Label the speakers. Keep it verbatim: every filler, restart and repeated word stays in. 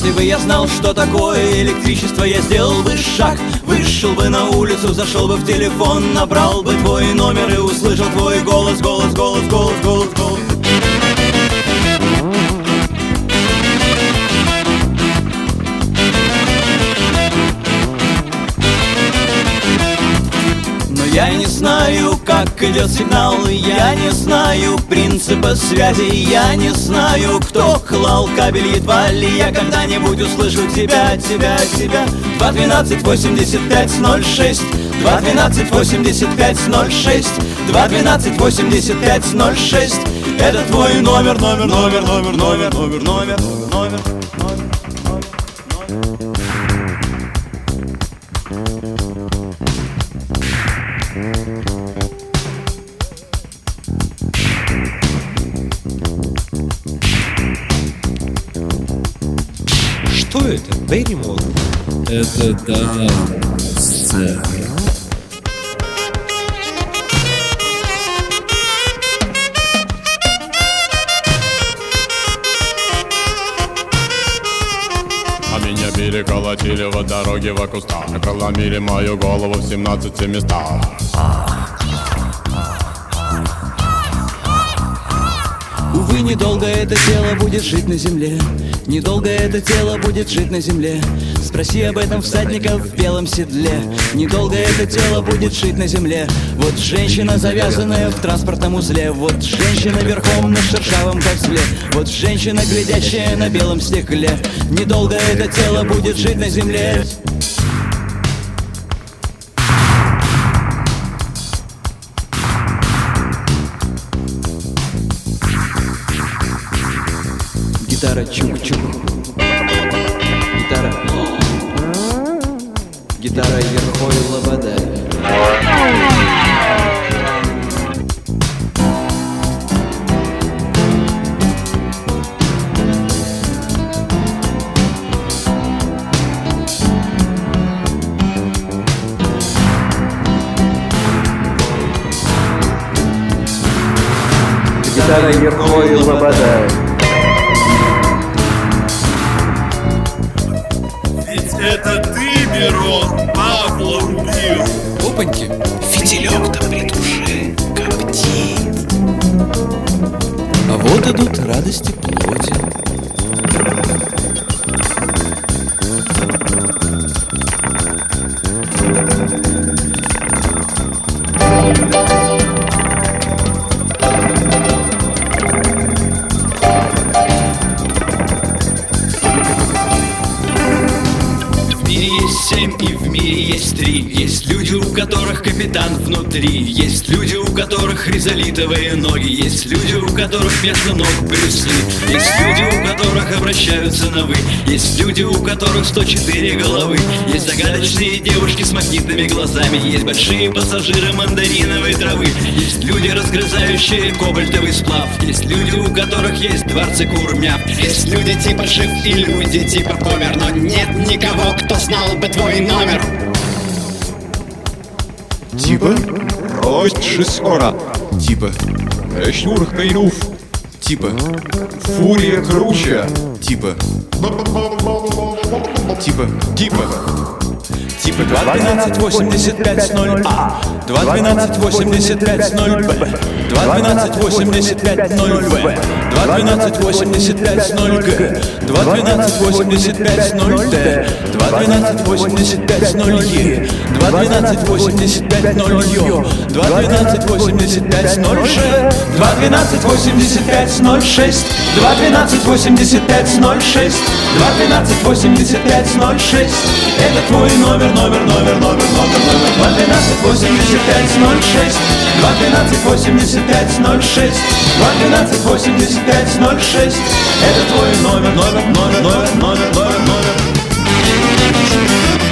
Speaker 1: Если бы я знал, что такое электричество, я сделал бы шаг. Вышел бы на улицу, зашел бы в телефон, набрал бы твой номер и услышал твой голос, голос, голос, голос, голос, голос. Я не знаю, как идет сигнал, я не знаю принципа связи, я не знаю, кто клал кабель, едва ли я когда-нибудь услышу тебя, тебя, тебя. Два двенадцать восемьдесят пять ноль шесть, два двенадцать восемьдесят пять ноль шесть, два двенадцать восемьдесят пять ноль шесть. Это твой номер, номер, номер, номер, номер, номер, номер, номер, номер.
Speaker 2: Что это? Берримор?
Speaker 3: Это да, сцена.
Speaker 4: А меня били, колотили в дороге в кустах, проломили мою голову в семнадцати местах.
Speaker 1: Увы, недолго это тело будет жить на земле, недолго это тело будет жить на земле. Спроси об этом всадника в белом седле. Недолго это тело будет жить на земле. Вот женщина, завязанная в транспортном узле. Вот женщина верхом на шершавом козле. Вот женщина, глядящая на белом стекле. Недолго это тело будет жить на земле. Гитара чук-чук, гитара, гитара Ерхой Лобода.
Speaker 5: Гитара Ерхой Лобода.
Speaker 6: Это ты, Мирон, Павла убил.
Speaker 1: Опаньки.
Speaker 3: Фитилек-то при душе коптит.
Speaker 1: А вот идут радости плоти. Семь и в мире есть три. Есть люди, у которых капитан внутри. Есть люди, у которых ризолитовые ноги. Есть люди, у которых вместо ног Брюс Ли. Есть люди, у которых обращаются на вы. Есть люди, у которых сто четыре головы. Есть загадочные девушки с магнитными глазами. Есть большие пассажиры мандариновой травы. Есть люди, разгрызающие кобальтовый сплав. Есть люди, у которых есть дворцы курмяв. Есть люди типа Шиф и люди типа Помер. Но нет никого, кто знал бы твой номер.
Speaker 7: Типа рость шестеро. Типа Эшнур Хайнув. Типа Фурия круче. Типа Типа Типа
Speaker 1: Типа два двенадцать восемьдесят пять ноль А, два двенадцать восемьдесят пять ноль Б, два двенадцать восемьдесят пять ноль В, два двенадцать восемьдесят пять ноль Г, два двенадцать восемьдесят пять ноль Д, два двенадцать восемьдесят пять ноль Е, два двенадцать восемьдесят пять ноль Ё, два двенадцать восемьдесят пять ноль Ж, два двенадцать восемьдесят пять ноль шесть, два двенадцать восемьдесят пять ноль шесть, два двенадцать восемьдесят пять ноль шесть. Это твой номер. Номер, номер, номер, номер, номер, два двенадцать восемьдесят пять ноль шесть, два двенадцать восемьдесят пять ноль шесть, два двенадцать восемьдесят пять ноль шесть. Это твой номер, номер, номер, номер, номер, номер, номер.